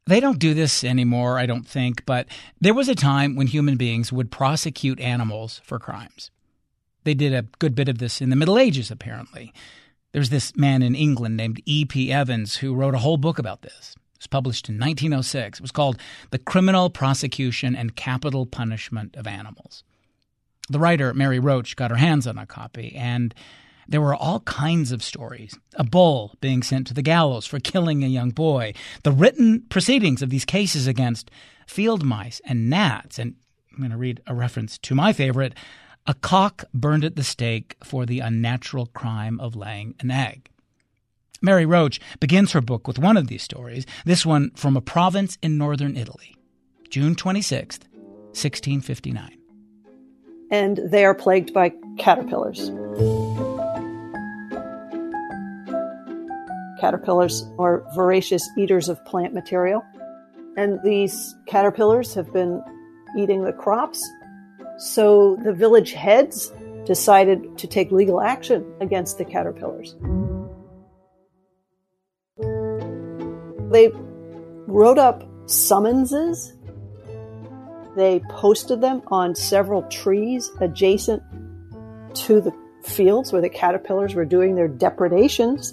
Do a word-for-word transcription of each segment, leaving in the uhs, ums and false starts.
They don't do this anymore, I don't think, but there was a time when human beings would prosecute animals for crimes. They did a good bit of this in the Middle Ages, apparently. There's this man in England named E P Evans who wrote a whole book about this. It was published in nineteen oh six. It was called The Criminal Prosecution and Capital Punishment of Animals. The writer, Mary Roach, got her hands on a copy, and there were all kinds of stories. A bull being sent to the gallows for killing a young boy, the written proceedings of these cases against field mice and gnats, and I'm going to read a reference to my favorite, a cock burned at the stake for the unnatural crime of laying an egg. Mary Roach begins her book with one of these stories, this one from a province in northern Italy, June twenty-sixth, sixteen fifty-nine. And they are plagued by caterpillars. Caterpillars are voracious eaters of plant material, and these caterpillars have been eating the crops. So the village heads decided to take legal action against the caterpillars. They wrote up summonses. They posted them on several trees adjacent to the fields where the caterpillars were doing their depredations.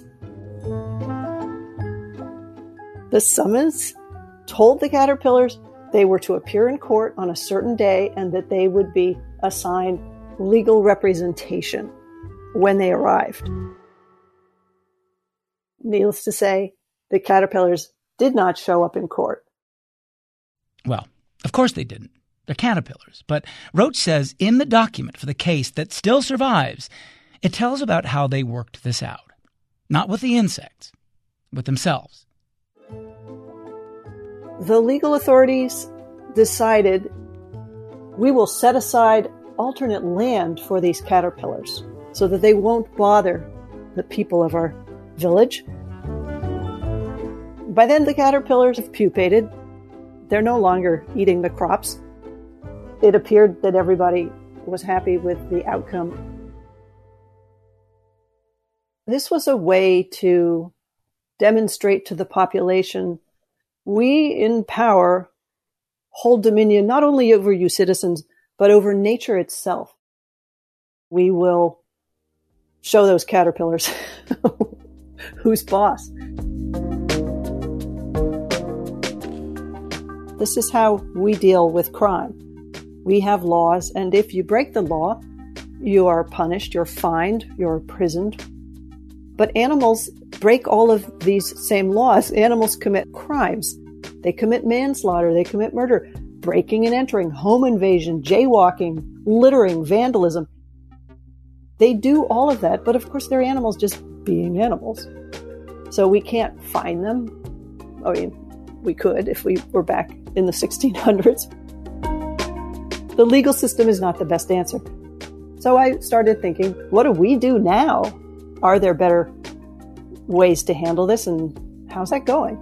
The summons told the caterpillars they were to appear in court on a certain day and that they would be assigned legal representation when they arrived. Needless to say, the caterpillars did not show up in court. Well, of course they didn't. They're caterpillars. But Roach says in the document for the case that still survives, it tells about how they worked this out. Not with the insects, with themselves. The legal authorities decided we will set aside alternate land for these caterpillars so that they won't bother the people of our village. By then, the caterpillars have pupated. They're no longer eating the crops. It appeared that everybody was happy with the outcome. This was a way to demonstrate to the population, we in power hold dominion not only over you citizens, but over nature itself. We will show those caterpillars who's boss. This is how we deal with crime. We have laws, and if you break the law, you are punished, you're fined, you're imprisoned. But animals break all of these same laws. Animals commit crimes. They commit manslaughter, they commit murder, breaking and entering, home invasion, jaywalking, littering, vandalism. They do all of that, but of course they're animals just being animals. So we can't fine them. I mean, we could if we were back in the sixteen hundreds. The legal system is not the best answer. So I started thinking, what do we do now? Are there better ways to handle this, and how's that going?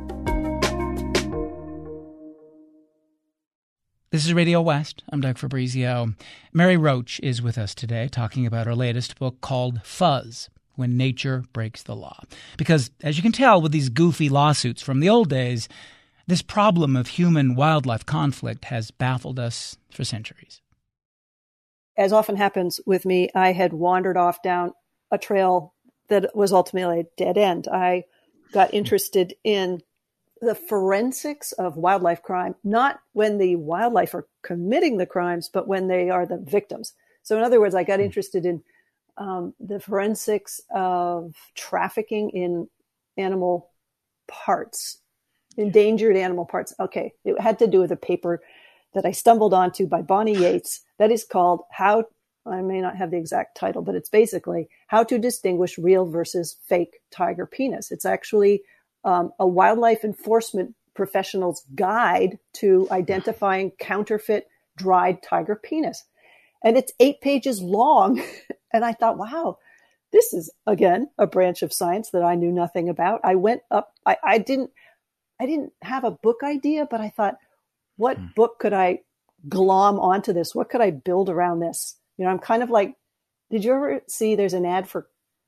This is Radio West. I'm Doug Fabrizio. Mary Roach is with us today talking about her latest book called Fuzz, When Nature Breaks the Law. Because, as you can tell with these goofy lawsuits from the old days, this problem of human-wildlife conflict has baffled us for centuries. As often happens with me, I had wandered off down a trail that was ultimately a dead end. I got interested in the forensics of wildlife crime, not when the wildlife are committing the crimes, but when they are the victims. So in other words, I got interested in um, the forensics of trafficking in animal parts, endangered animal parts. Okay, it had to do with a paper that I stumbled onto by Bonnie Yates that is called How, I may not have the exact title, but it's basically How to Distinguish Real versus Fake Tiger Penis. It's actually um, a wildlife enforcement professional's guide to identifying counterfeit dried tiger penis. And it's eight pages long. And I thought, wow, this is, again, a branch of science that I knew nothing about. I went up, I, I didn't, I didn't have a book idea, but I thought, what hmm. book could I glom onto this? What could I build around this? You know, I'm kind of like, did you ever see there's an ad for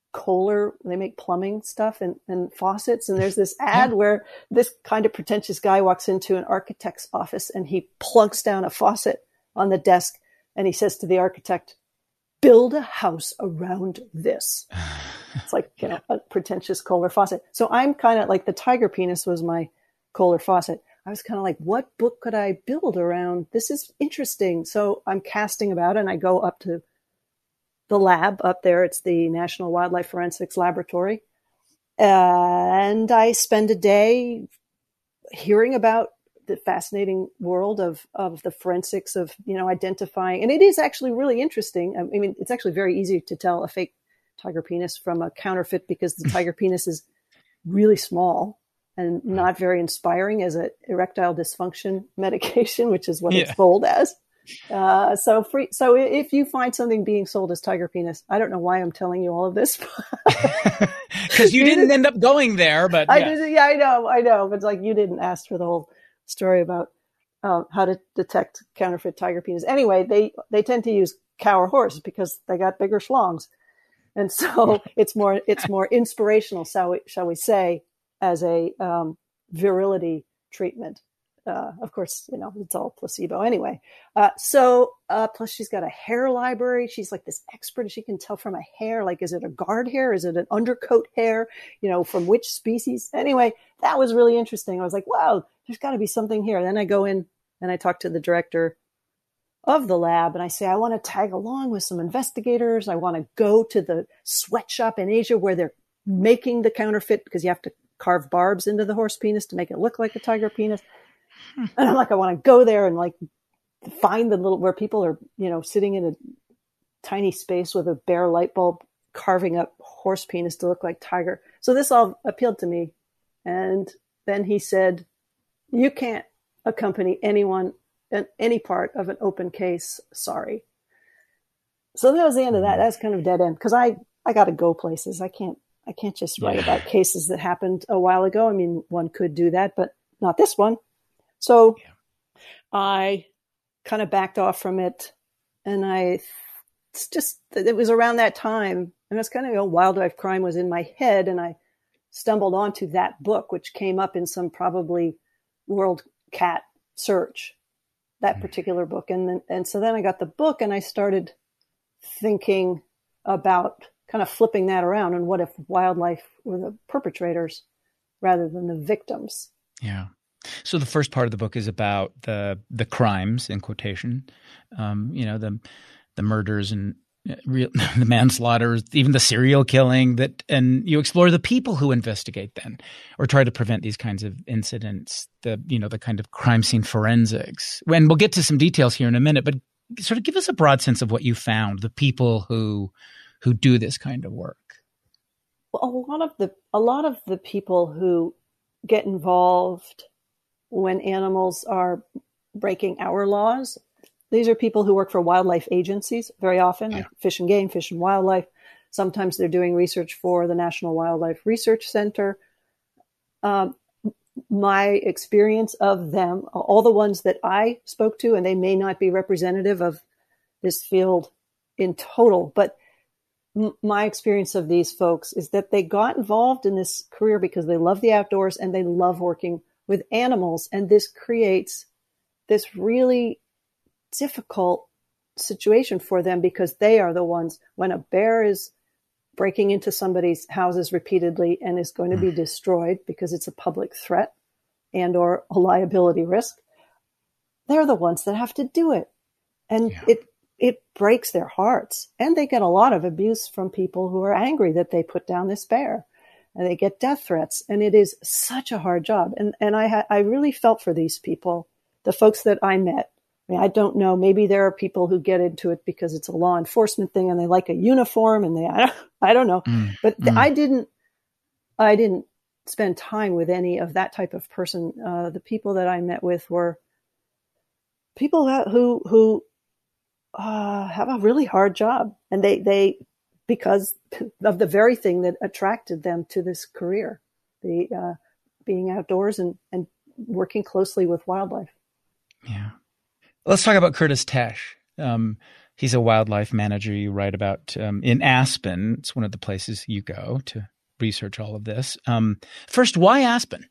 Kohler, they make plumbing stuff and, and faucets. And there's this ad yeah. where this kind of pretentious guy walks into an architect's office and he plunks down a faucet on the desk and he says to the architect, build a house around this. It's like, you know, a pretentious Kohler faucet. So I'm kind of like, the tiger penis was my Kohler faucet. I was kind of like, what book could I build around? This is interesting. So I'm casting about and I go up to the lab up there. It's the National Wildlife Forensics Laboratory. Uh, and I spend a day hearing about the fascinating world of, of the forensics of, you know, identifying. And it is actually really interesting. I mean, it's actually very easy to tell a fake tiger penis from a counterfeit because the tiger penis is really small and not very inspiring as an erectile dysfunction medication, which is what yeah. it's sold as. Uh, so free, so if you find something being sold as tiger penis, I don't know why I'm telling you all of this. Because you didn't end up going there, but yeah. I did, yeah, I know, I know. But it's like you didn't ask for the whole story about uh, how to detect counterfeit tiger penis. Anyway, they, they tend to use cow or horse because they got bigger schlongs. And so it's more, it's more inspirational, shall we, shall we say, as a um, virility treatment. Uh, of course, you know, it's all placebo anyway. Uh, so, uh, plus she's got a hair library. She's like this expert. She can tell from a hair, like, is it a guard hair? Is it an undercoat hair? You know, from which species? Anyway, that was really interesting. I was like, wow, there's got to be something here. Then I go in and I talk to the director of the lab and I say, I want to tag along with some investigators. I want to go to the sweatshop in Asia where they're making the counterfeit because you have to carve barbs into the horse penis to make it look like a tiger penis. And I'm like, I want to go there and like find the little, where people are, you know, sitting in a tiny space with a bare light bulb, carving up horse penis to look like tiger. So this all appealed to me. And then he said, you can't accompany anyone in any part of an open case. Sorry. So that was the end of that. That's kind of dead end. Cause I, I got to go places. I can't, I can't just write yeah. about cases that happened a while ago. I mean, one could do that, but not this one. So yeah. I kind of backed off from it and I, it's just, it was around that time and it's kind of, you know, wildlife crime was in my head and I stumbled onto that book, which came up in some probably World Cat search, that mm. particular book. And then, and so then I got the book and I started thinking about kind of flipping that around and what if wildlife were the perpetrators rather than the victims? Yeah. So the first part of the book is about the the crimes in quotation, um, you know, the the murders and real, the manslaughter, even the serial killing. That, and you explore the people who investigate then, or try to prevent these kinds of incidents. The you know the kind of crime scene forensics. And we'll get to some details here in a minute, but sort of give us a broad sense of what you found. The people who who do this kind of work. Well, a lot of the a lot of the people who get involved when animals are breaking our laws. These are people who work for wildlife agencies very often, yeah. like Fish and Game, Fish and Wildlife. Sometimes they're doing research for the National Wildlife Research Center. Um, my experience of them, all the ones that I spoke to, and they may not be representative of this field in total, but m- my experience of these folks is that they got involved in this career because they love the outdoors and they love working with animals. And this creates this really difficult situation for them because they are the ones, when a bear is breaking into somebody's houses repeatedly and is going to be destroyed because it's a public threat and or a liability risk, they're the ones that have to do it. And yeah. it, it breaks their hearts. And they get a lot of abuse from people who are angry that they put down this bear. And they get death threats, and it is such a hard job. And and I ha- I really felt for these people, the folks that I met. I mean, I don't know. Maybe there are people who get into it because it's a law enforcement thing, and they like a uniform, and they I don't, I don't know. Mm, but mm. I didn't I didn't spend time with any of that type of person. Uh, the people that I met with were people who who uh, have a really hard job, and they they. because of the very thing that attracted them to this career, the uh, being outdoors and, and working closely with wildlife. Yeah. Let's talk about Curtis Tesh. Um, He's a wildlife manager you write about um, in Aspen. It's one of the places you go to research all of this. Um, first, why Aspen?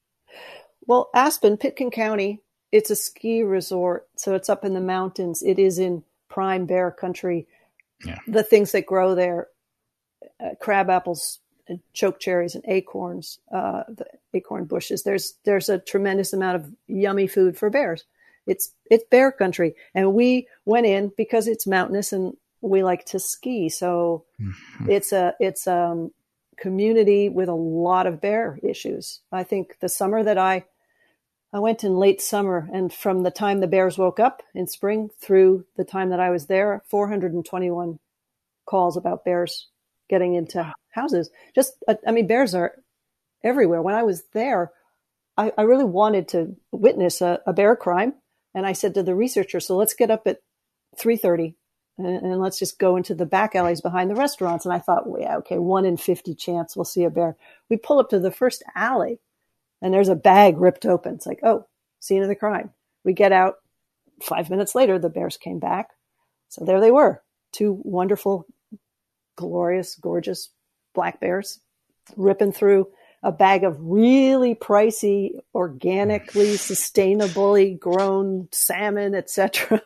Well, Aspen, Pitkin County, it's a ski resort. So it's up in the mountains. It is in prime bear country. Yeah. The things that grow there, uh, crab apples, and choke cherries and acorns, uh, the acorn bushes. There's there's a tremendous amount of yummy food for bears. It's it's bear country, and we went in because it's mountainous and we like to ski. So mm-hmm. it's a it's a community with a lot of bear issues. I think the summer that I I went in late summer, and from the time the bears woke up in spring through the time that I was there, four hundred twenty-one calls about bears getting into houses. Just, I mean, bears are everywhere. When I was there, I, I really wanted to witness a, a bear crime. And I said to the researcher, so let's get up at three thirty and, and let's just go into the back alleys behind the restaurants. And I thought, well, yeah, okay, one in fifty chance we'll see a bear. We pull up to the first alley and there's a bag ripped open. It's like, oh, scene of the crime. We get out. Five minutes later, the bears came back. So there they were, two wonderful, glorious, gorgeous black bears ripping through a bag of really pricey, organically, sustainably grown salmon, et cetera.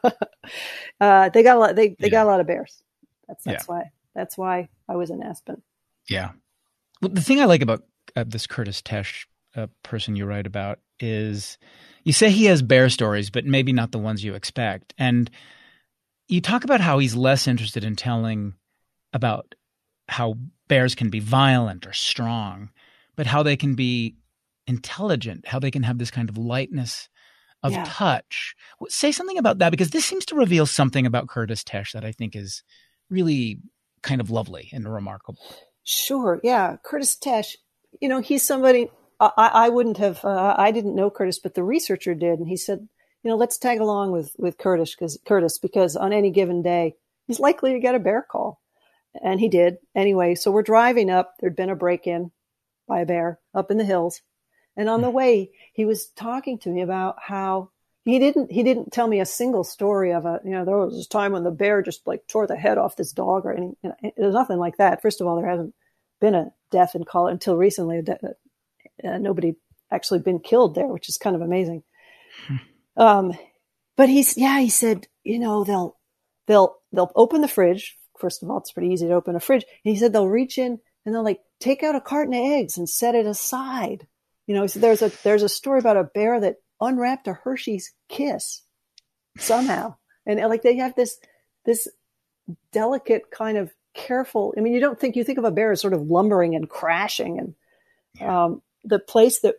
uh, they got a lot. They they yeah. got a lot of bears. That's that's yeah. why that's why I was in Aspen. Yeah. Well, the thing I like about uh, this Curtis Tesh uh, person you write about is you say he has bear stories, but maybe not the ones you expect, and you talk about how he's less interested in telling about how bears can be violent or strong, but how they can be intelligent, how they can have this kind of lightness of yeah. touch. Say something about that, because this seems to reveal something about Curtis Tesh that I think is really kind of lovely and remarkable. Sure. Yeah. Curtis Tesh, you know, he's somebody I, I wouldn't have, uh, I didn't know Curtis, but the researcher did. And he said, you know, let's tag along with, with Curtis because Curtis, because on any given day, he's likely to get a bear call. And he did. Anyway, so we're driving up. There'd been a break-in by a bear up in the hills. And on the way, he was talking to me about how he didn't, he didn't tell me a single story of a, you know, there was this time when the bear just like tore the head off this dog or any, you know, there's nothing like that. First of all, there hasn't been a death in Colorado until recently. De- uh, nobody actually been killed there, which is kind of amazing. Hmm. Um, but he's, yeah, he said, you know, they'll, they'll, they'll open the fridge. First of all, it's pretty easy to open a fridge. And he said they'll reach in and they'll like take out a carton of eggs and set it aside. You know, so there's a there's a story about a bear that unwrapped a Hershey's Kiss somehow, and like they have this this delicate kind of careful. I mean, you don't think you think of a bear as sort of lumbering and crashing. And yeah. um, the place that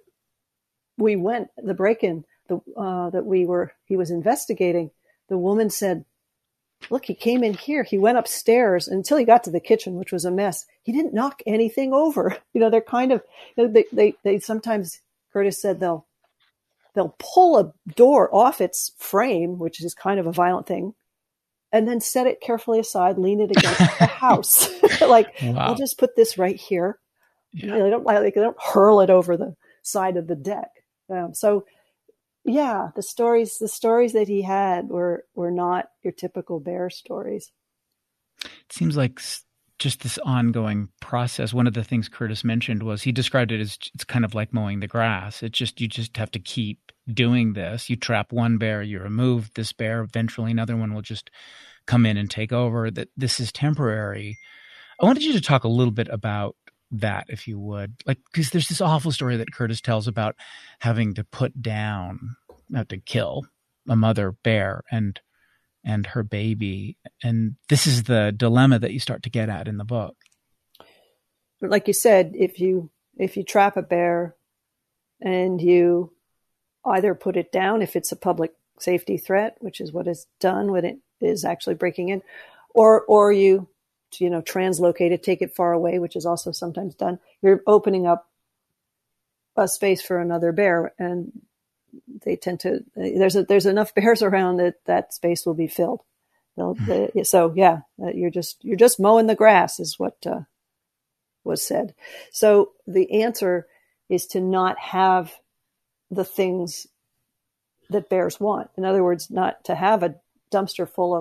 we went, the break-in the uh, that we were he was investigating, the woman said, look, he came in here. He went upstairs until he got to the kitchen, which was a mess. He didn't knock anything over. You know, they're kind of, you know, they, they, they sometimes, Curtis said they'll, they'll pull a door off its frame, which is kind of a violent thing, and then set it carefully aside, lean it against the house. Like, wow. I'll just put this right here. Yeah. You know, they don't like, they don't hurl it over the side of the deck. Um, so, yeah, the stories the stories that he had were were not your typical bear stories. It seems like just this ongoing process. One of the things Curtis mentioned was he described it as it's kind of like mowing the grass. It's just you just have to keep doing this. You trap one bear, you remove this bear, eventually another one will just come in and take over. That this is temporary. I wanted you to talk a little bit about that, if you would, like, because there's this awful story that Curtis tells about having to put down, not to kill a mother bear and and her baby, and this is the dilemma that you start to get at in the book. Like you said, if you if you trap a bear and you either put it down if it's a public safety threat, which is what is done when it is actually breaking in, or or you you know, translocate it, take it far away, which is also sometimes done. You're opening up a space for another bear, and they tend to, there's a, there's enough bears around that that space will be filled. They'll, they, so yeah, you're just, you're just mowing the grass is what uh, was said. So the answer is to not have the things that bears want. In other words, not to have a dumpster full of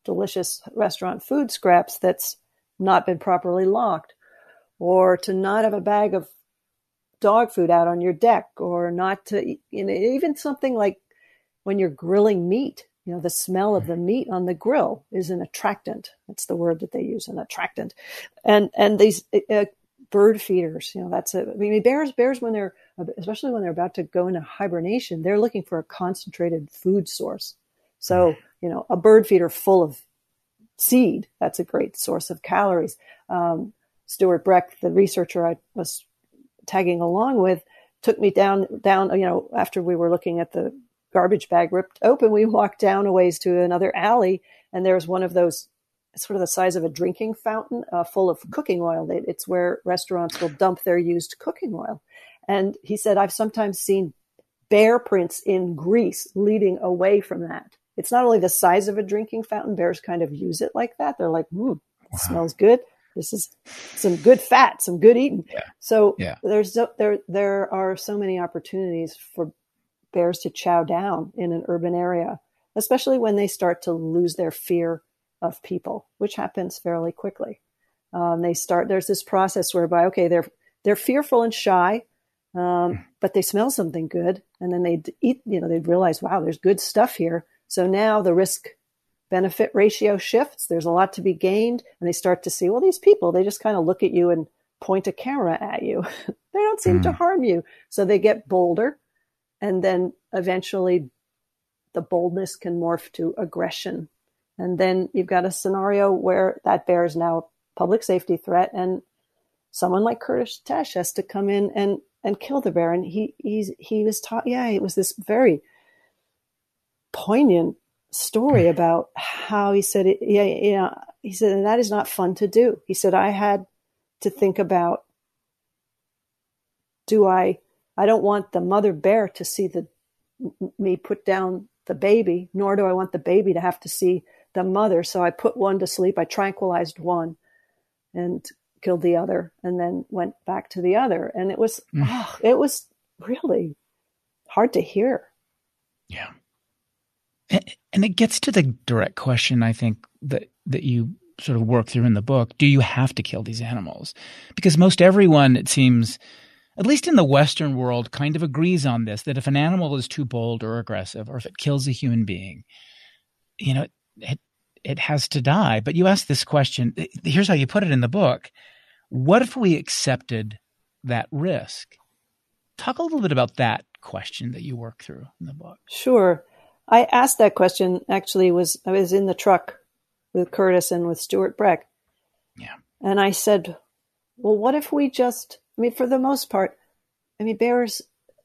delicious restaurant food scraps that's not been properly locked, or to not have a bag of dog food out on your deck, or not to, you know, even something like when you're grilling meat, you know, the smell of the meat on the grill is an attractant. That's the word that they use, an attractant. And, and these uh, bird feeders, you know, that's a, I mean, bears, bears, when they're, especially when they're about to go into hibernation, they're looking for a concentrated food source. So, you know, a bird feeder full of seed, that's a great source of calories. Um, Stuart Breck, the researcher I was tagging along with, took me down, down, you know, after we were looking at the garbage bag ripped open, we walked down a ways to another alley, and there was one of those, sort of the size of a drinking fountain, uh, full of cooking oil. It's where restaurants will dump their used cooking oil. And he said, I've sometimes seen bear prints in grease leading away from that. It's not only the size of a drinking fountain, bears kind of use it like that. They're like, hmm, it wow. smells good. This is some good fat, some good eating. Yeah. So yeah. there's there there are so many opportunities for bears to chow down in an urban area, especially when they start to lose their fear of people, which happens fairly quickly. Um, they start, there's this process whereby, okay, they're, they're fearful and shy, um, but they smell something good. And then they'd eat, you know, they'd realize, wow, there's good stuff here. So now the risk benefit ratio shifts. There's a lot to be gained. And they start to see, well, these people, they just kind of look at you and point a camera at you. They don't seem mm. to harm you. So they get bolder. And then eventually the boldness can morph to aggression. And then you've got a scenario where that bear is now a public safety threat, and someone like Kurdish Tesh has to come in and, and kill the bear. And he, he's, he was taught, yeah, it was this very poignant story about how he said, it, yeah, yeah, he said, and that is not fun to do. He said, I had to think about, do I, I don't want the mother bear to see the, me put down the baby, nor do I want the baby to have to see the mother. So I put one to sleep. I tranquilized one and killed the other, and then went back to the other. And it was, mm. oh, it was really hard to hear. Yeah. And, and it gets to the direct question, I think, that, that you sort of work through in the book. Do you have to kill these animals? Because most everyone, it seems, at least in the Western world, kind of agrees on this, that if an animal is too bold or aggressive, or if it kills a human being, you know, it, it has to die. But you ask this question, here's how you put it in the book. What if we accepted that risk? Talk a little bit about that question that you work through in the book. Sure. I asked that question, actually, was I was in the truck with Curtis and with Stuart Breck. Yeah. And I said, well, what if we just, I mean, for the most part, I mean, bears,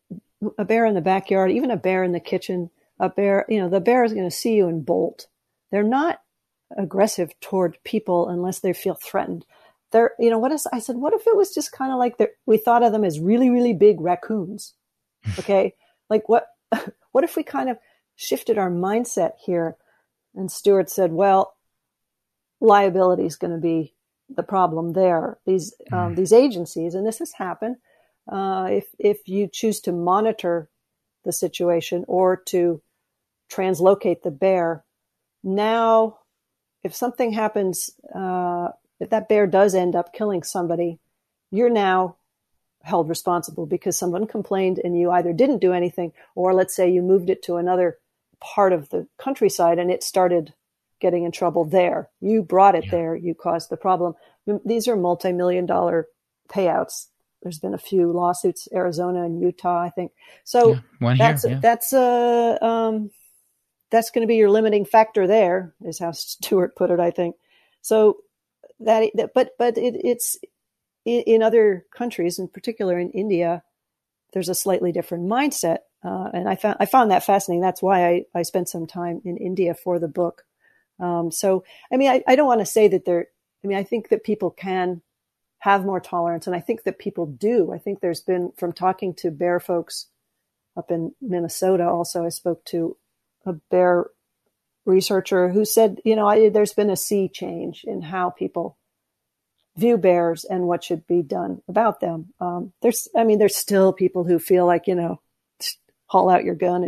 a bear in the backyard, even a bear in the kitchen, a bear, you know, the bear is going to see you and bolt. They're not aggressive toward people unless they feel threatened. They're, you know, what is, I said, what if it was just kind of like we thought of them as really, really big raccoons? Okay. Like what, what if we kind of shifted our mindset here? And Stuart said, well, liability is going to be the problem there. These, um, mm. these agencies, and this has happened, uh, if, if you choose to monitor the situation or to translocate the bear, now, if something happens, uh, if that bear does end up killing somebody, you're now held responsible because someone complained and you either didn't do anything, or let's say you moved it to another part of the countryside and it started getting in trouble there. You brought it yeah. there. You caused the problem. These are multi-million dollar payouts. There's been a few lawsuits, Arizona and Utah, I think. So yeah, one that's, here, yeah. that's, uh, um, that's going to be your limiting factor there, is how Stuart put it, I think. So that, but, but it, it's in, in other countries, in particular in India, there's a slightly different mindset. Uh, and I found, I found that fascinating. That's why I, I spent some time in India for the book. Um, so, I mean, I, I don't want to say that there, I mean, I think that people can have more tolerance, and I think that people do. I think there's been, from talking to bear folks up in Minnesota, also, I spoke to a bear researcher who said, you know, I, there's been a sea change in how people view bears and what should be done about them. Um, there's, I mean, there's still people who feel like, you know, haul out your gun and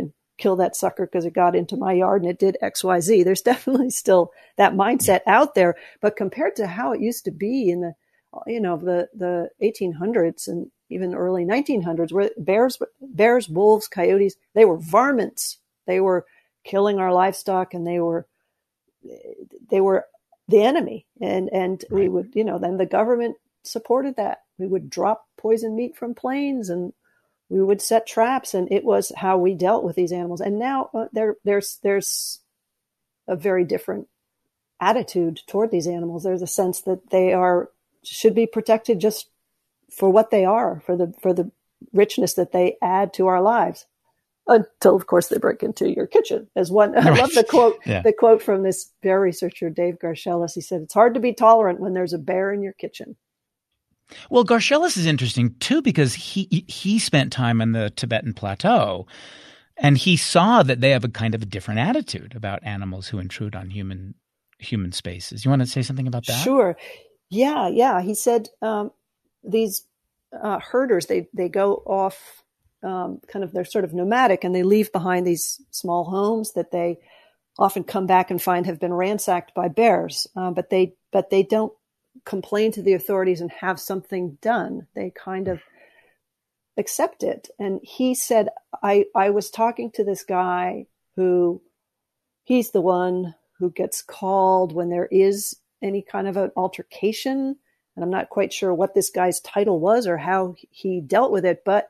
kill that sucker because it got into my yard and it did X, Y, Z. There's definitely still that mindset out there. But compared to how it used to be in the, you know, the, the eighteen hundreds and even early nineteen hundreds, where bears, bears, wolves, coyotes, they were varmints. They were killing our livestock, and they were, they were the enemy. And, and right. we would, you know, then the government supported that. We would drop poison meat from planes, and we would set traps, and it was how we dealt with these animals. And now uh, there, there's, there's a very different attitude toward these animals. There's a sense that they are, should be protected just for what they are, for the, for the richness that they add to our lives. Until, of course, they break into your kitchen. As one, I love the quote, yeah. the quote from this bear researcher, Dave Garcelis. He said, "It's hard to be tolerant when there's a bear in your kitchen." Well, Garcelis is interesting too, because he he spent time on the Tibetan plateau, and he saw that they have a kind of a different attitude about animals who intrude on human human spaces. You want to say something about that? Sure. Yeah, yeah. He said um, these uh, herders, they they go off. Um, kind of, they're sort of nomadic, and they leave behind these small homes that they often come back and find have been ransacked by bears. Uh, but they, but they don't complain to the authorities and have something done. They kind of accept it. And he said, I, I was talking to this guy who, he's the one who gets called when there is any kind of an altercation. And I'm not quite sure what this guy's title was or how he dealt with it, but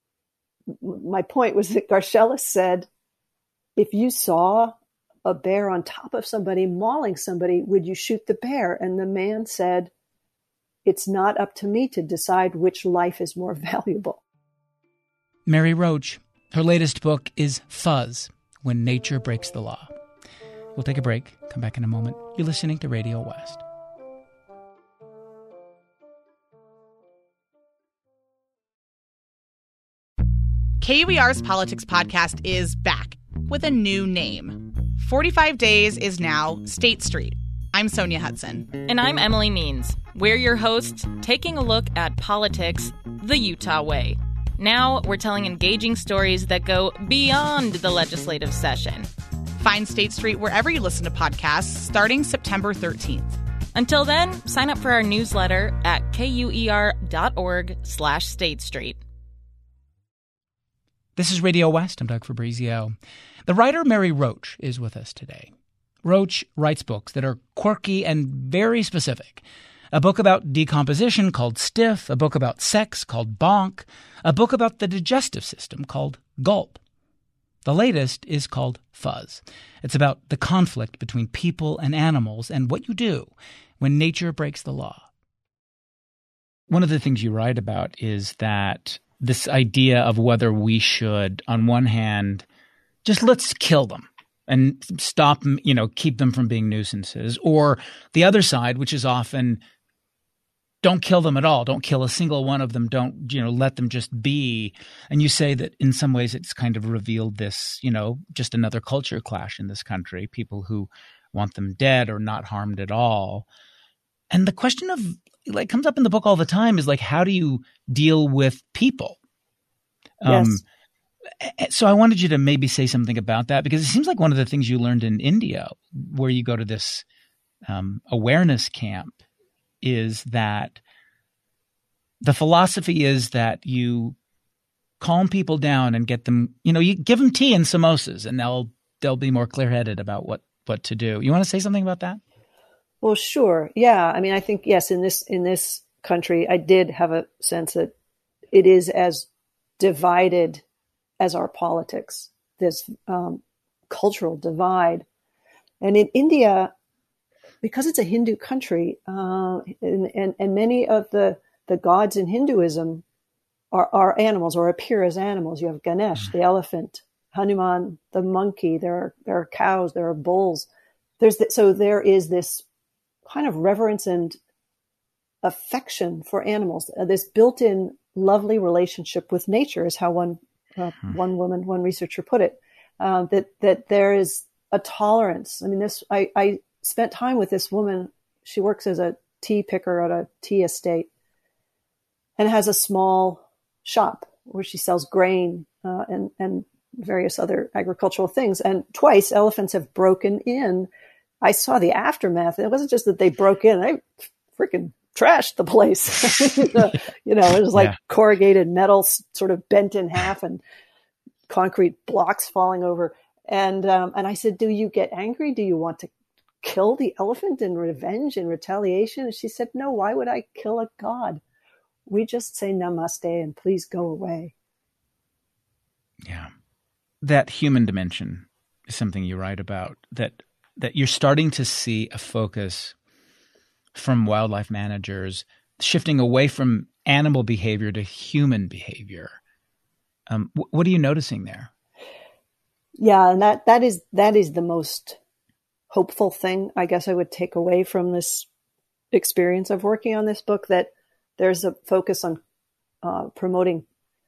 my point was that Garcelis said, if you saw a bear on top of somebody mauling somebody, would you shoot the bear? And the man said, it's not up to me to decide which life is more valuable. Mary Roach, her latest book is Fuzz, When Nature Breaks the Law. We'll take a break, come back in a moment. You're listening to Radio West. K U E R's Politics Podcast is back with a new name. forty-five Days is now State Street. I'm Sonia Hudson. And I'm Emily Means. We're your hosts, taking a look at politics the Utah way. Now we're telling engaging stories that go beyond the legislative session. Find State Street wherever you listen to podcasts starting September thirteenth. Until then, sign up for our newsletter at kuer.org slash State Street. This is Radio West. I'm Doug Fabrizio. The writer Mary Roach is with us today. Roach writes books that are quirky and very specific. A book about decomposition called Stiff, a book about sex called Bonk, a book about the digestive system called Gulp. The latest is called Fuzz. It's about the conflict between people and animals and what you do when nature breaks the law. One of the things you write about is that this idea of whether we should, on one hand, just let's kill them and stop, you know, keep them from being nuisances, or the other side, which is often don't kill them at all, don't kill a single one of them, don't, you know, let them just be. And you say that in some ways it's kind of revealed this, you know, just another culture clash in this country, people who want them dead or not harmed at all. And the question of, like, comes up in the book all the time is like, how do you deal with people? Yes. Um, so I wanted you to maybe say something about that, because it seems like one of the things you learned in India, where you go to this um, awareness camp, is that the philosophy is that you calm people down and get them, you know, you give them tea and samosas and they'll they'll be more clear-headed about what, what to do. You want to say something about that? Well, sure. Yeah. I mean, I think, yes, in this, in this country, I did have a sense that it is as divided as our politics, this um, cultural divide. And in India, because it's a Hindu country, uh, and, and, and many of the, the gods in Hinduism are, are animals or appear as animals. You have Ganesh, the elephant, Hanuman, the monkey, there are, there are cows, there are bulls. There's the, so there is this kind of reverence and affection for animals. Uh, this built-in lovely relationship with nature is how one uh, hmm. one woman, one researcher put it. Uh, that that there is a tolerance. I mean, this I, I spent time with this woman. She works as a tea picker at a tea estate, and has a small shop where she sells grain uh, and and various other agricultural things. And twice elephants have broken in. I saw the aftermath. It wasn't just that they broke in. They freaking trashed the place. You know, it was like yeah. corrugated metal sort of bent in half and concrete blocks falling over. And, um, and I said, do you get angry? Do you want to kill the elephant in revenge and retaliation? And she said, no, why would I kill a god? We just say namaste and please go away. Yeah. That human dimension is something you write about, that that you're starting to see a focus from wildlife managers shifting away from animal behavior to human behavior. Um, wh- what are you noticing there? Yeah, and that, that is that is the most hopeful thing I guess I would take away from this experience of working on this book, that there's a focus on uh, promoting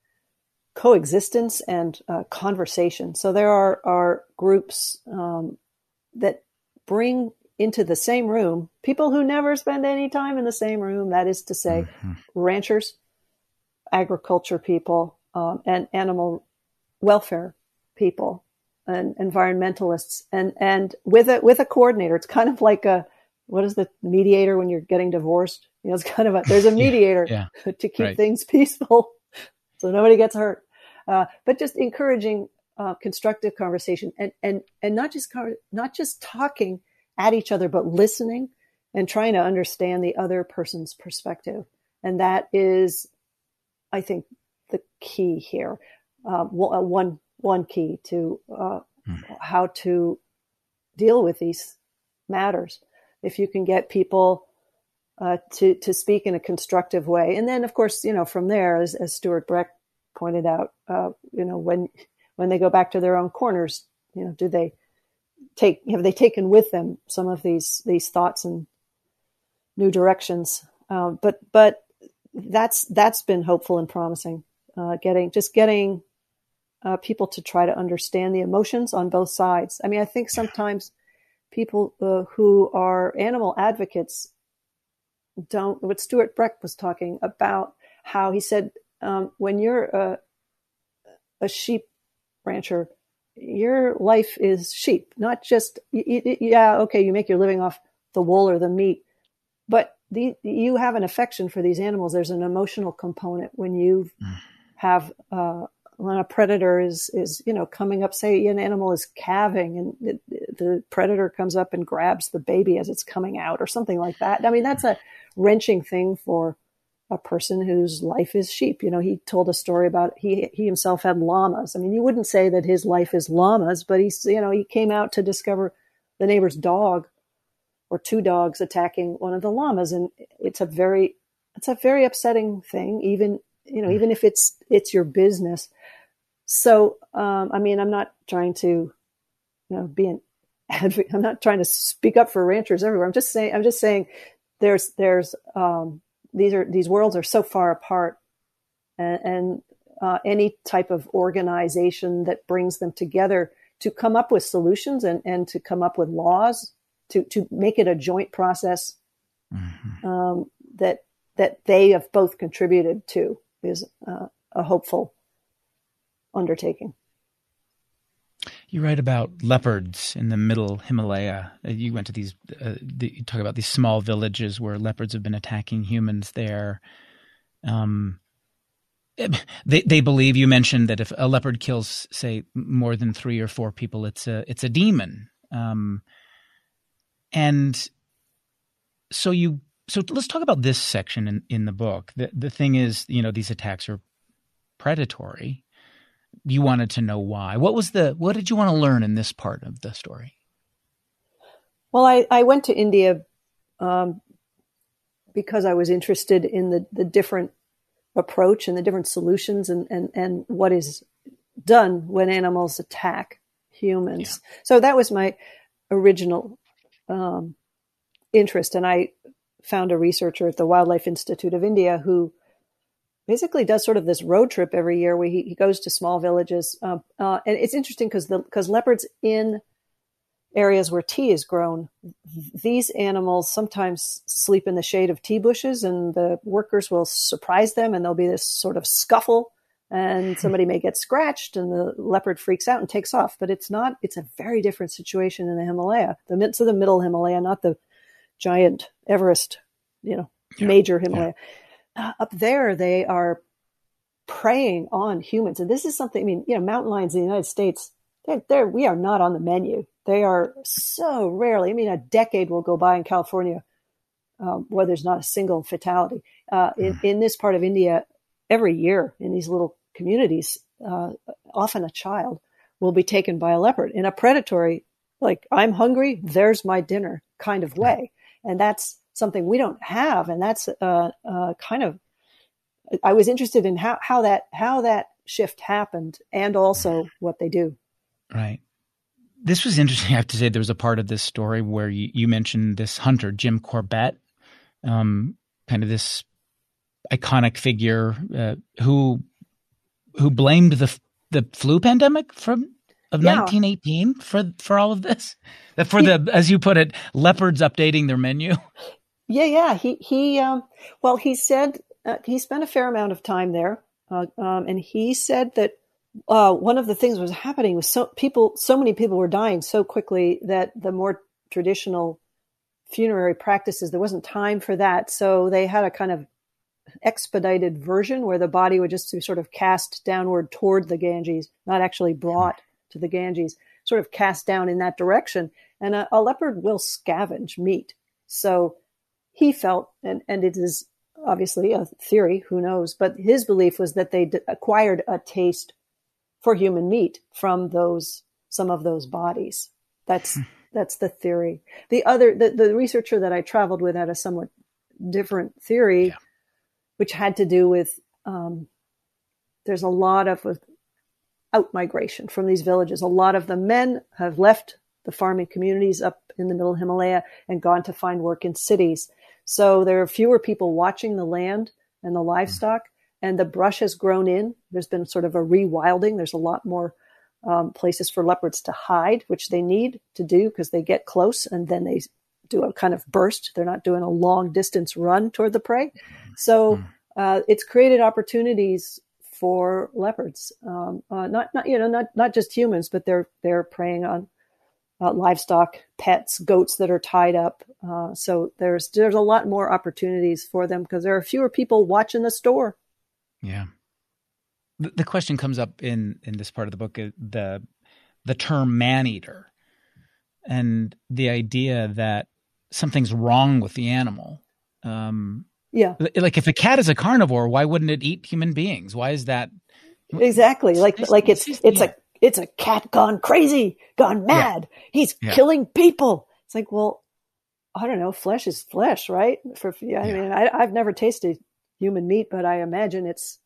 coexistence and uh, conversation. So there are, are groups um, that bring into the same room people who never spend any time in the same room. That is to say, mm-hmm. ranchers, agriculture people, um, and animal welfare people, and environmentalists, and and with a with a coordinator. It's kind of like a, what is the mediator when you're getting divorced? You know, it's kind of a, there's a mediator yeah, yeah. to keep right. things peaceful, so nobody gets hurt. Uh, but just encouraging uh, constructive conversation, and and and not just not just talking at each other, but listening and trying to understand the other person's perspective. And that is, I think, the key here. Uh, one one key to uh, mm. how to deal with these matters. If you can get people uh, to to speak in a constructive way, and then of course, you know, from there, as, as Stuart Brecht pointed out, uh, you know, when when they go back to their own corners, you know, do they take have they taken with them some of these these thoughts and new directions? Um, but but that's that's been hopeful and promising. Uh, getting just getting uh, people to try to understand the emotions on both sides. I mean, I think sometimes people uh, who are animal advocates don't. What Stuart Brecht was talking about, how he said, um, when you're a, a sheep rancher, your life is sheep, not just, you, you, yeah, okay, you make your living off the wool or the meat, but the, you have an affection for these animals. There's an emotional component when you have, uh, when a predator is, is, you know, coming up, say an animal is calving and it, the predator comes up and grabs the baby as it's coming out or something like that. I mean, that's a wrenching thing for a person whose life is sheep. You know, he told a story about, he, he himself had llamas. I mean, you wouldn't say that his life is llamas, but he's, you know, he came out to discover the neighbor's dog or two dogs attacking one of the llamas. And it's a very, it's a very upsetting thing, even, you know, even if it's, it's your business. So, um, I mean, I'm not trying to, you know, be an advocate. I'm not trying to speak up for ranchers everywhere. I'm just saying, I'm just saying there's, there's, um, These are these worlds are so far apart, and, and uh, any type of organization that brings them together to come up with solutions and, and to come up with laws to, to make it a joint process mm-hmm. um, that that they have both contributed to is uh, a hopeful undertaking. You write about leopards in the middle Himalaya. You went to these, uh, the, you talk about these small villages where leopards have been attacking humans there. Um, they they believe, you mentioned that if a leopard kills, say, more than three or four people, it's a it's a demon. Um, and so you so let's talk about this section in, in the book. The the thing is, you know, these attacks are predatory. You wanted to know why. What was the, what did you want to learn in this part of the story? Well, I, I went to India um, because I was interested in the, the different approach and the different solutions and, and, and what is done when animals attack humans. Yeah. So that was my original um, interest. And I found a researcher at the Wildlife Institute of India who basically does sort of this road trip every year where he, he goes to small villages. Uh, uh, and it's interesting because the, because leopards in areas where tea is grown, these animals sometimes sleep in the shade of tea bushes, and the workers will surprise them and there'll be this sort of scuffle and somebody may get scratched and the leopard freaks out and takes off. But it's not, it's a very different situation in the Himalaya, the midst of the middle Himalaya, not the giant Everest, you know, yeah. major Himalaya. Yeah. Uh, up there, they are preying on humans. And this is something, I mean, you know, mountain lions in the United States, they're, they're, we are not on the menu. They are so rarely, I mean, a decade will go by in California um, where there's not a single fatality. Uh, in, in this part of India, every year in these little communities, uh, often a child will be taken by a leopard in a predatory, like, I'm hungry, there's my dinner kind of way. And that's something we don't have. And that's uh, uh, kind of, I was interested in how, how that how that shift happened and also what they do. Right. This was interesting. I have to say there was a part of this story where you, you mentioned this hunter, Jim Corbett, um, kind of this iconic figure uh, who who blamed the the flu pandemic from of yeah. nineteen eighteen for for all of this, for he, the, as you put it, leopards updating their menu. Yeah, yeah. He he. Um, well, he said uh, he spent a fair amount of time there, uh, um, and he said that uh, one of the things was happening was so people, so many people were dying so quickly that the more traditional funerary practices, there wasn't time for that, so they had a kind of expedited version where the body would just be sort of cast downward toward the Ganges, not actually brought to the Ganges, sort of cast down in that direction. And a, a leopard will scavenge meat. So he felt, and, and it is obviously a theory, who knows, but his belief was that they d- acquired a taste for human meat from those, some of those bodies. That's, that's the theory. The other, the, the researcher that I traveled with had a somewhat different theory, yeah. which had to do with, um, there's a lot of out migration from these villages. A lot of the men have left the farming communities up in the middle Himalaya and gone to find work in cities. So there are fewer people watching the land and the livestock, and the brush has grown in. There's been sort of a rewilding. There's a lot more um, places for leopards to hide, which they need to do because they get close and then they do a kind of burst. They're not doing a long distance run toward the prey. So uh, it's created opportunities for leopards, um, uh, not not you know not not just humans, but they're they're preying on uh, livestock, pets, goats that are tied up. Uh, so there's there's a lot more opportunities for them because there are fewer people watching the store. Yeah, the, the question comes up in in this part of the book, uh, the the term man-eater, and the idea that something's wrong with the animal. Um, Yeah. Like if a cat is a carnivore, why wouldn't it eat human beings? Why is that? Exactly. Like, it's, like it's, it's, it's yeah. a, it's a cat gone crazy, gone mad. Yeah. He's yeah. killing people. It's like, well, I don't know. Flesh is flesh, right? For, I yeah. mean, I, I've never tasted human meat, but I imagine it's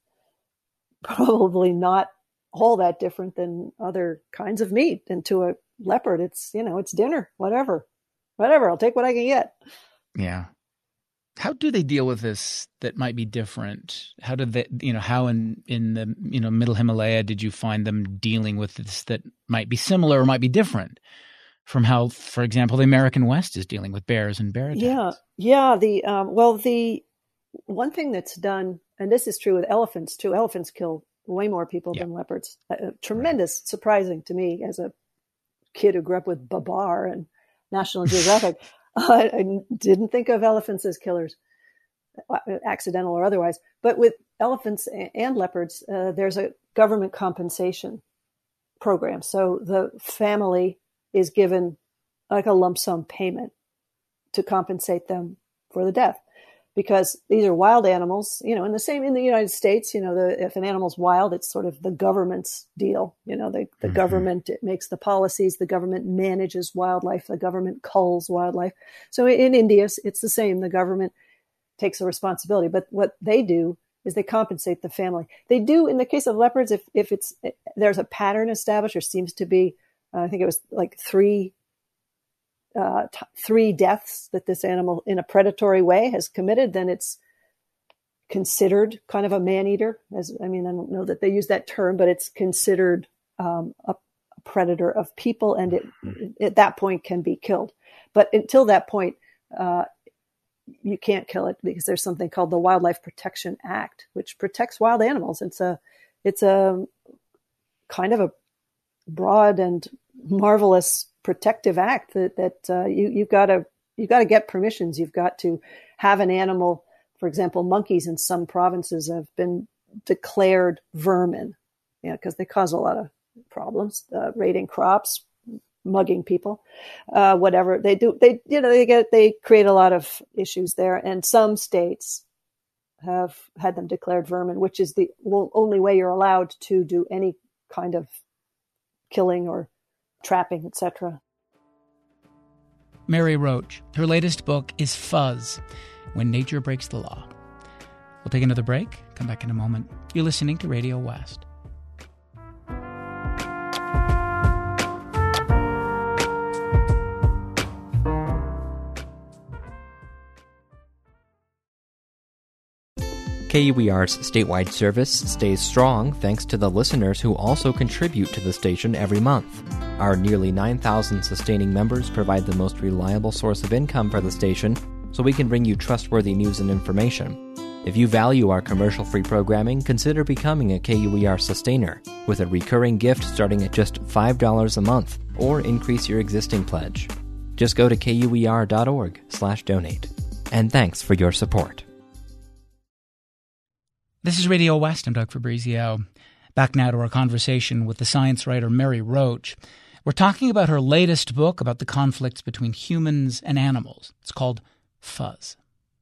probably not all that different than other kinds of meat. And to a leopard, it's, you know, it's dinner, whatever, whatever. I'll take what I can get. Yeah. How do they deal with this that might be different? How did they, you know, how in, in the, you know, middle Himalaya did you find them dealing with this that might be similar or might be different from how, for example, the American West is dealing with bears and bear attacks? Yeah. Yeah. The, um, well, the one thing that's done, and this is true with elephants too, elephants kill way more people yeah. than leopards. Uh, tremendous, right. Surprising to me as a kid who grew up with Babar and National Geographic. Uh, I didn't think of elephants as killers, accidental or otherwise. But with elephants and leopards, uh, there's a government compensation program. So the family is given like a lump sum payment to compensate them for the death. Because these are wild animals, you know, and the same in the United States, you know, the, if an animal's wild, it's sort of the government's deal. You know, the, the mm-hmm. government it makes the policies, the government manages wildlife, the government culls wildlife. So in India, it's the same. The government takes the responsibility. But what they do is they compensate the family. They do, in the case of leopards, if, if it's, there's a pattern established, or seems to be, uh, I think it was like three Uh, t- three deaths that this animal in a predatory way has committed, then it's considered kind of a man-eater. As I mean, I don't know that they use that term, but it's considered um, a, a predator of people, and it, it at that point can be killed. But until that point, uh, you can't kill it because there's something called the Wildlife Protection Act, which protects wild animals. It's a it's a kind of a broad and marvelous protective act that, that uh, you, you've got to you've got to get permissions. You've got to have an animal. For example, monkeys in some provinces have been declared vermin, yeah, because they cause a lot of problems, uh, raiding crops, mugging people, uh, whatever they do. They, you know, they get, they create a lot of issues there. And some states have had them declared vermin, which is the only way you're allowed to do any kind of killing or trapping, et cetera. Mary Roach. Her latest book is Fuzz, When Nature Breaks the Law. We'll take another break. Come back in a moment. You're listening to Radio West. K U E R's statewide service stays strong thanks to the listeners who also contribute to the station every month. Our nearly nine thousand sustaining members provide the most reliable source of income for the station, so we can bring you trustworthy news and information. If you value our commercial-free programming, consider becoming a K U E R sustainer with a recurring gift starting at just five dollars a month, or increase your existing pledge. Just go to kuer.org slash donate. And thanks for your support. This is Radio West. I'm Doug Fabrizio. Back now to our conversation with the science writer Mary Roach. We're talking about her latest book about the conflicts between humans and animals. It's called Fuzz.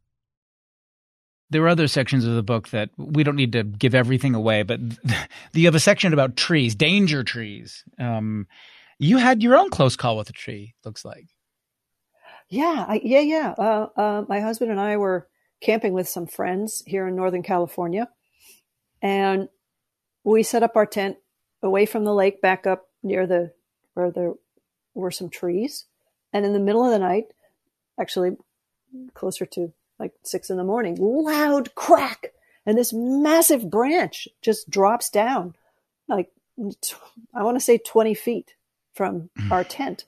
There are other sections of the book that we don't need to give everything away, but you have a section about trees, danger trees. Um, you had your own close call with a tree, looks like. Yeah, I, yeah, yeah. Uh, uh, my husband and I were camping with some friends here in Northern California, and we set up our tent away from the lake, back up near the where there were some trees. And in the middle of the night, actually closer to like six in the morning, loud crack, and this massive branch just drops down, like I want to say twenty feet from our tent.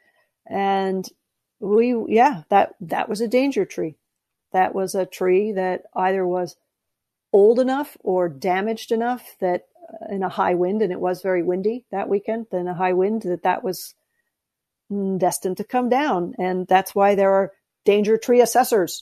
And we, yeah, that that was a danger tree. That was a tree that either was old enough or damaged enough that uh, in a high wind, and it was very windy that weekend, then a high wind, that that was destined to come down. And that's why there are danger tree assessors.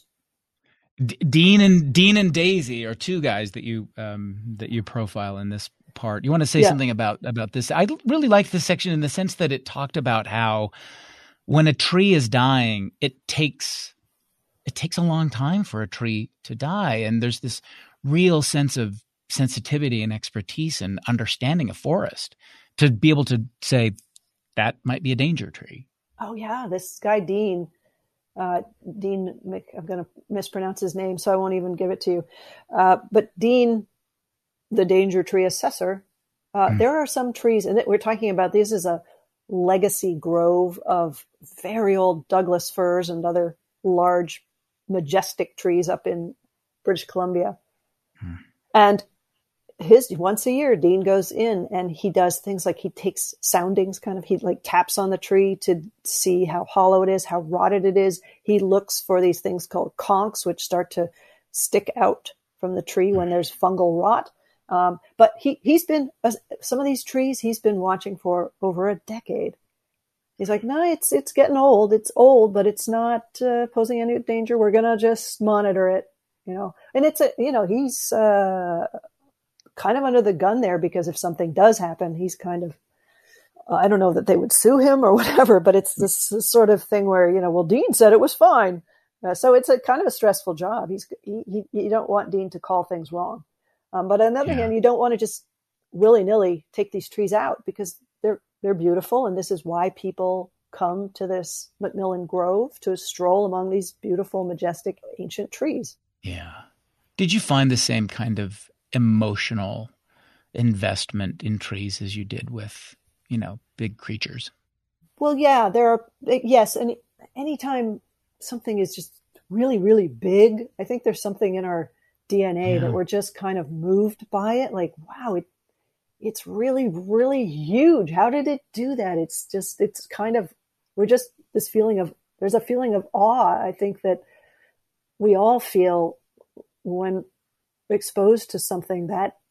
D- Dean and Dean and Daisy are two guys that you um, that you profile in this part. You want to say yeah. something about about this? I really liked this section in the sense that it talked about how when a tree is dying, it takes it takes a long time for a tree to die, and there's this real sense of sensitivity and expertise and understanding a forest to be able to say that might be a danger tree. Oh yeah, this guy Dean. Uh, Dean, I'm going to mispronounce his name, so I won't even give it to you. Uh, but Dean, the danger tree assessor, uh, mm. there are some trees, and we're talking about this is a legacy grove of very old Douglas firs and other large, majestic trees up in British Columbia. Mm. And his once a year, Dean goes in and he does things like he takes soundings, kind of, he like taps on the tree to see how hollow it is, how rotted it is. He looks for these things called conchs, which start to stick out from the tree when there's fungal rot. Um, but he, he's been, uh, some of these trees he's been watching for over a decade. He's like, no, it's, it's getting old. It's old, but it's not uh, posing any danger. We're going to just monitor it, you know, and it's a, you know, he's, uh, kind of under the gun there, because if something does happen, he's kind of, uh, I don't know that they would sue him or whatever, but it's this, this sort of thing where, you know, well, Dean said it was fine. Uh, so it's a kind of a stressful job. He's, he, he, you don't want Dean to call things wrong. Um, but on the other yeah. hand, you don't want to just willy nilly take these trees out, because they're, they're beautiful. And this is why people come to this Macmillan Grove, to stroll among these beautiful, majestic, ancient trees. Yeah. Did you find the same kind of emotional investment in trees as you did with, you know, big creatures? Well, yeah, there are, yes. And anytime something is just really, really big, I think there's something in our D N A yeah. that we're just kind of moved by it. Like, wow, it, it's really, really huge. How did it do that? It's just, it's kind of, we're just this feeling of, there's a feeling of awe, I think, that we all feel when exposed to something that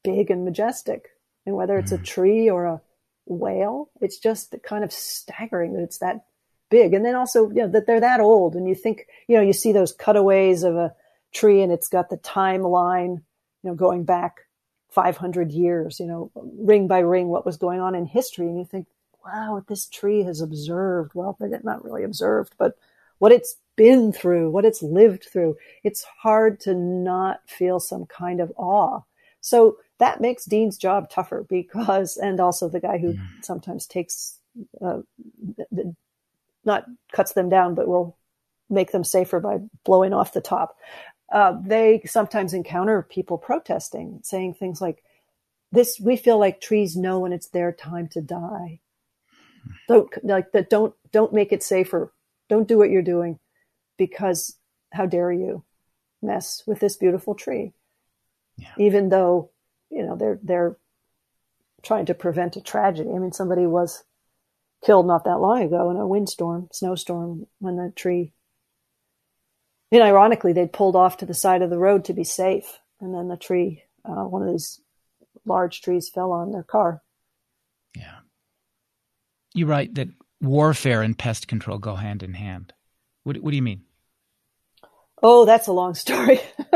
big and majestic. And whether it's a tree or a whale, it's just kind of staggering that it's that big. And then also, you know, that they're that old. And you think, you know, you see those cutaways of a tree and it's got the timeline, you know, going back five hundred years, you know, ring by ring, what was going on in history. And you think, wow, what this tree has observed. Well, not really observed, but what it's been through, what it's lived through. It's hard to not feel some kind of awe. So that makes Dean's job tougher because, and also the guy who mm. sometimes takes, uh, the, not cuts them down, but will make them safer by blowing off the top. Uh, they sometimes encounter people protesting, saying things like, "This, we feel like trees know when it's their time to die. Don't like that. Don't don't make it safer. Don't do what you're doing, because how dare you mess with this beautiful tree?" Yeah. Even though, you know, they're they're trying to prevent a tragedy. I mean, somebody was killed not that long ago in a windstorm, snowstorm, when the tree. And ironically, they'd pulled off to the side of the road to be safe, and then the tree, uh, one of these large trees, fell on their car. Yeah. You write that warfare and pest control go hand in hand. What, what do you mean? Oh, that's a long story.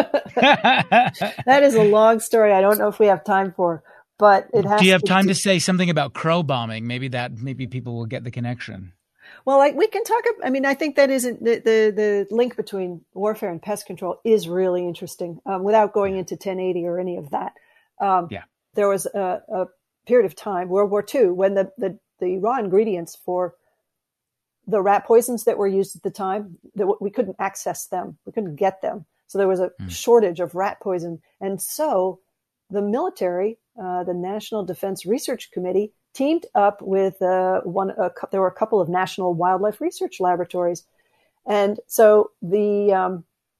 That is a long story. I don't know if we have time for, but it has. Do you have time to, to say something about crow bombing? Maybe that, maybe people will get the connection. Well, like we can talk. I mean, I think that isn't the, the, the link between warfare and pest control is really interesting. Um, without going into ten eighty or any of that, um, yeah, there was a, a period of time, World War Two, when the, the the raw ingredients for the rat poisons that were used at the time, that we couldn't access them, we couldn't get them. So there was a mm. shortage of rat poison, and so the military, uh, the National Defense Research Committee, teamed up with uh, one. A, there were a couple of national wildlife research laboratories, and so the um,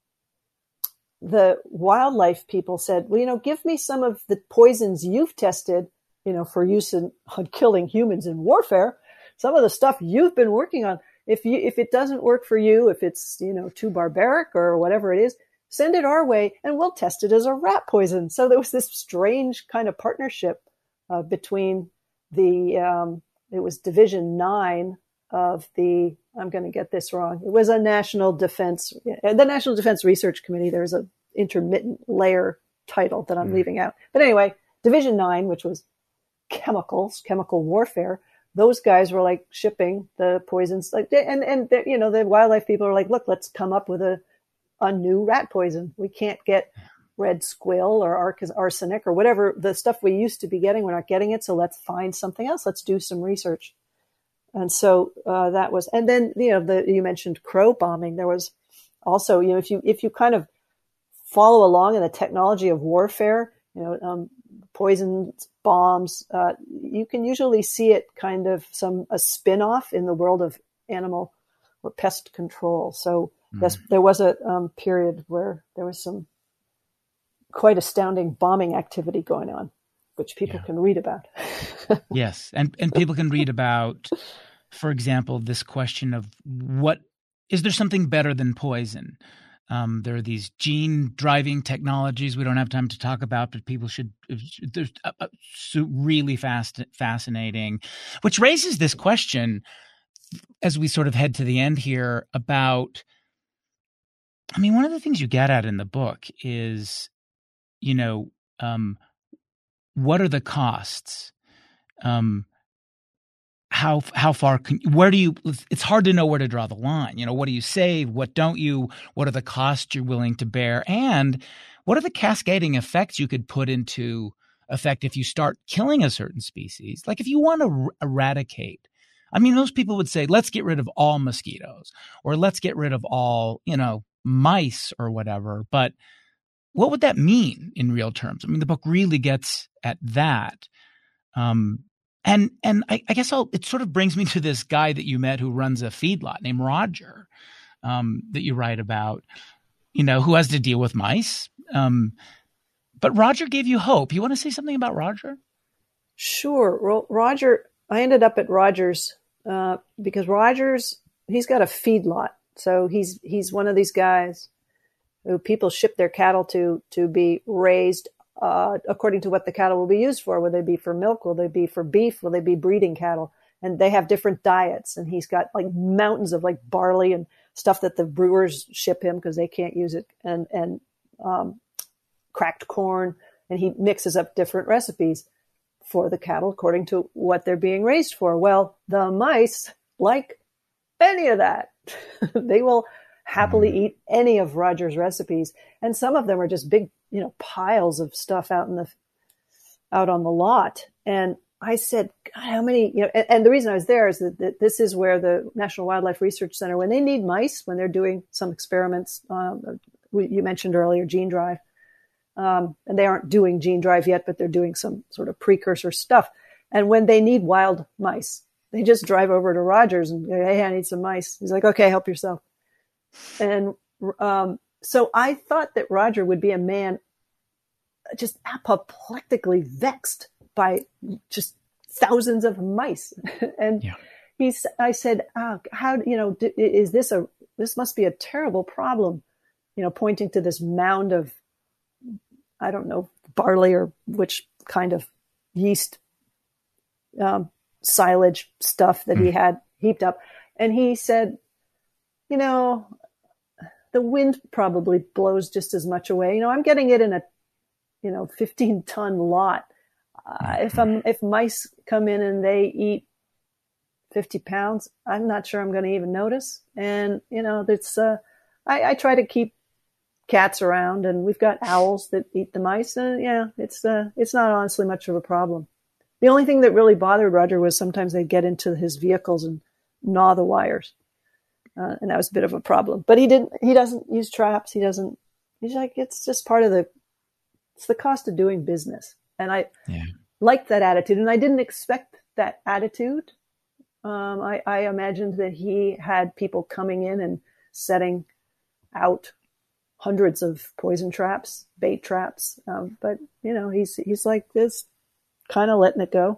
the wildlife people said, "Well, you know, give me some of the poisons you've tested, you know, for use in on killing humans in warfare. Some of the stuff you've been working on. If you if it doesn't work for you, if it's, you know, too barbaric or whatever it is, send it our way, and we'll test it as a rat poison." So there was this strange kind of partnership uh, between the, um, it was Division nine of the, I'm going to get this wrong. It was a National Defense, the National Defense Research Committee. There's a intermittent layer title that I'm mm. leaving out. But anyway, Division nine, which was chemicals, chemical warfare, those guys were like shipping the poisons. Like, and, and, you know, the wildlife people are like, look, let's come up with a, a new rat poison. We can't get red squill or arsenic or whatever the stuff we used to be getting. We're not getting it. So let's find something else. Let's do some research. And so uh, that was, and then, you know, the, you mentioned crow bombing. There was also, you know, if you, if you kind of follow along in the technology of warfare, you know, um, poisons, bombs, uh, you can usually see it kind of some, a spin-off in the world of animal or pest control. So mm. yes, there was a um, period where there was some quite astounding bombing activity going on, which people yeah. can read about. Yes. And, and people can read about, for example, this question of what, is there something better than poison? Um, there are these gene driving technologies we don't have time to talk about, but people should, there's uh, uh, really fast, fascinating, which raises this question as we sort of head to the end here about, I mean, one of the things you get at in the book is, you know, um, what are the costs? Um, how how far can, where do you? It's hard to know where to draw the line. You know, what do you save? What don't you? What are the costs you're willing to bear? And what are the cascading effects you could put into effect if you start killing a certain species? Like if you want to er- eradicate. I mean, most people would say, let's get rid of all mosquitoes, or let's get rid of all, you know, mice or whatever. But what would that mean in real terms? I mean, the book really gets at that. Um, and and I, I guess I'll, it sort of brings me to this guy that you met who runs a feedlot named Roger, um, that you write about, you know, who has to deal with mice. Um, but Roger gave you hope. You want to say something about Roger? Sure. Ro- Roger, I ended up at Rogers uh, because Rogers, he's got a feedlot. So he's he's one of these guys who people ship their cattle to to be raised uh, according to what the cattle will be used for. Will they be for milk? Will they be for beef? Will they be breeding cattle? And they have different diets. And he's got like mountains of like barley and stuff that the brewers ship him because they can't use it, and and um, cracked corn. And he mixes up different recipes for the cattle according to what they're being raised for. Well, the mice like any of that. They will happily eat any of Roger's recipes. And some of them are just big, you know, piles of stuff out in the, out on the lot. And I said, God, how many, you know, and, and the reason I was there is that, that this is where the National Wildlife Research Center, when they need mice, when they're doing some experiments, um, we, you mentioned earlier, gene drive, um, and they aren't doing gene drive yet, but they're doing some sort of precursor stuff. And when they need wild mice, they just drive over to Rogers and go, hey, I need some mice. He's like, okay, help yourself. And um, so I thought that Roger would be a man just apoplectically vexed by just thousands of mice. And yeah. he's, I said, oh, how, you know, is this a, this must be a terrible problem, you know, pointing to this mound of, I don't know, barley or which kind of yeast, um, silage stuff that mm. he had heaped up. And he said, you know, the wind probably blows just as much away. You know, I'm getting it in a, you know, fifteen ton lot. Uh, if I'm, if mice come in and they eat fifty pounds, I'm not sure I'm going to even notice. And, you know, that's, uh, I, I try to keep cats around, and we've got owls that eat the mice. And yeah, it's, uh, it's not honestly much of a problem. The only thing that really bothered Roger was sometimes they'd get into his vehicles and gnaw the wires. Uh, and that was a bit of a problem, but he didn't, he doesn't use traps. He doesn't, he's like, it's just part of the, it's the cost of doing business. And I yeah. liked that attitude, and I didn't expect that attitude. Um, I, I imagined that he had people coming in and setting out hundreds of poison traps, bait traps. Um, but you know, he's, he's like this, kind of letting it go.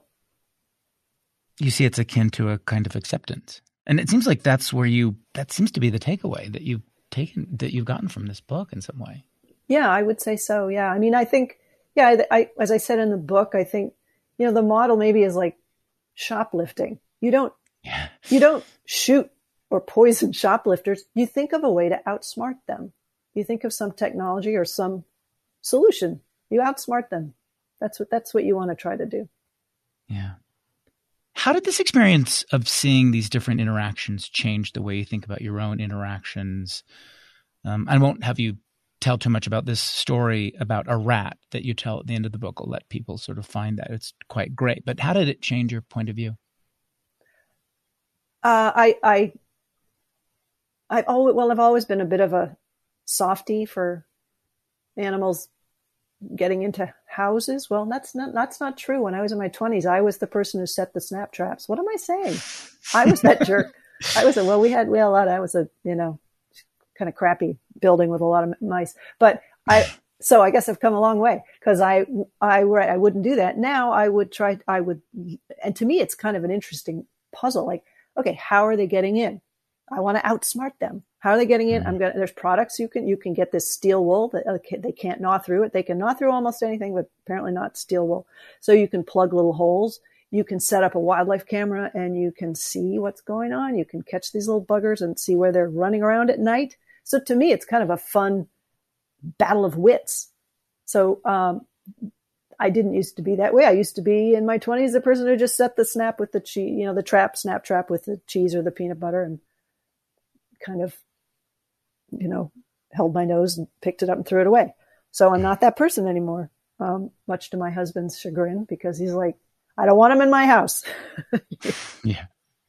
You see, it's akin to a kind of acceptance. And it seems like that's where you, that seems to be the takeaway that you've taken, that you've gotten from this book in some way. Yeah, I would say so. Yeah. I mean, I think, yeah, I, I, as I said in the book, I think, you know, the model maybe is like shoplifting. You don't, yeah. you don't shoot or poison shoplifters. You think of a way to outsmart them. You think of some technology or some solution. You outsmart them. That's what, that's what you want to try to do. Yeah. How did this experience of seeing these different interactions change the way you think about your own interactions? Um, I won't have you tell too much about this story about a rat that you tell at the end of the book. I'll let people sort of find that. It's quite great. But how did it change your point of view? Uh, I, I, I've always, well, I've always been a bit of a softie for animals getting into houses. Well, that's not, that's not true. When I was in my twenties, I was the person who set the snap traps. What am I saying? I was that jerk. I was a, well, we had, we had a lot, I was a, you know, kind of crappy building with a lot of mice, but I, so I guess I've come a long way, because I, I, I wouldn't do that. Now I would try, I would, and to me, it's kind of an interesting puzzle. Like, okay, how are they getting in? I want to outsmart them. How are they getting in? I'm going to, there's products you can, you can get this steel wool that uh, they can't gnaw through it. They can gnaw through almost anything, but apparently not steel wool. So you can plug little holes. You can set up a wildlife camera and you can see what's going on. You can catch these little buggers and see where they're running around at night. So to me, it's kind of a fun battle of wits. So, um, I didn't used to be that way. I used to be in my twenties, the person who just set the snap with the cheese, you know, the trap, snap trap with the cheese or the peanut butter, and kind of, you know, held my nose and picked it up and threw it away. So I'm not that person anymore, um, much to my husband's chagrin, because he's like, I don't want him in my house. Yeah.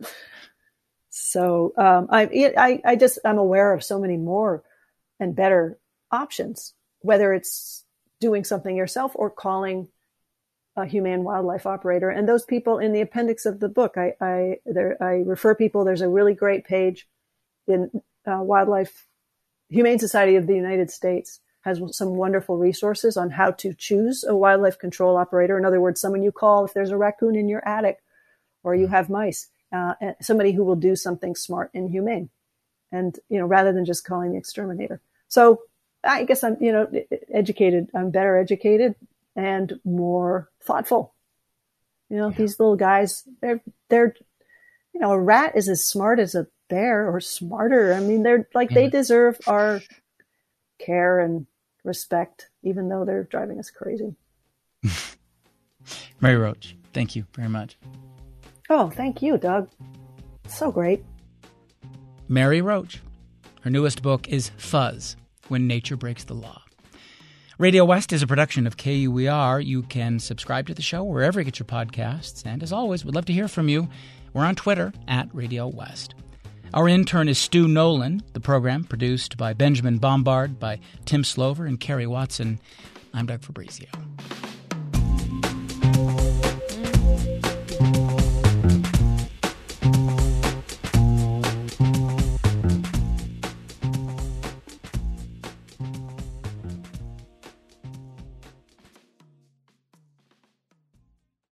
So um, I, I, I just, I'm aware of so many more and better options, whether it's doing something yourself or calling a humane wildlife operator. And those people in the appendix of the book, I, I, there, I refer people, there's a really great page in uh, Wildlife Humane Society of the United States has some wonderful resources on how to choose a wildlife control operator. In other words, someone you call if there's a raccoon in your attic or you have mice, uh, and somebody who will do something smart and humane. And, you know, rather than just calling the exterminator. So I guess I'm, you know, educated, I'm better educated and more thoughtful. You know, yeah. These little guys, they're, they're, you know, a rat is as smart as a bear or smarter. I mean, they're like, yeah. they deserve our care and respect, even though they're driving us crazy. Mary Roach, thank you very much. Oh, thank you, Doug. So great. Mary Roach. Her newest book is Fuzz, When Nature Breaks the Law. Radio West is a production of K U E R. You can subscribe to the show wherever you get your podcasts. And as always, we'd love to hear from you. We're on Twitter at Radio West. Our intern is Stu Nolan. The program produced by Benjamin Bombard, by Tim Slover and Kerry Watson. I'm Doug Fabrizio.